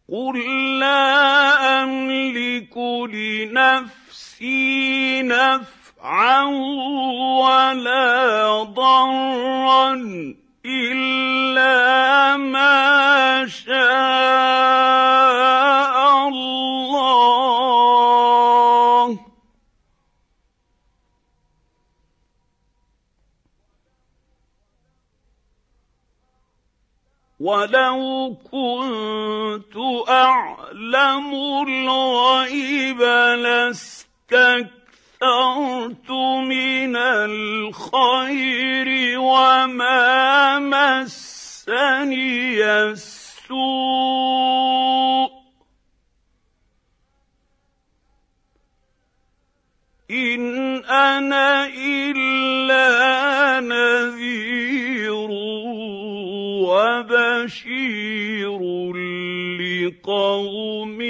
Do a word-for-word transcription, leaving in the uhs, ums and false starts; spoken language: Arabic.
قُل لَّا أَمْلِكُ لِنَفْسِي نَفْعًا وَلَا ضَرًّا إِلَّا مَا شَاءَ اللَّهُ ۗ وَلَوْ كُنتُ أَعْلَمُ الْغَيْبَ لَاسْتَكْثَرْتُ مِنَ الْخَيْرِ وَمَا مَسَّنِيَ السُّوءُ ۚ إِنْ أَنَا إِلَّا نَذِيرٌ وَبَشِيرٌ لِّقَوْمٍ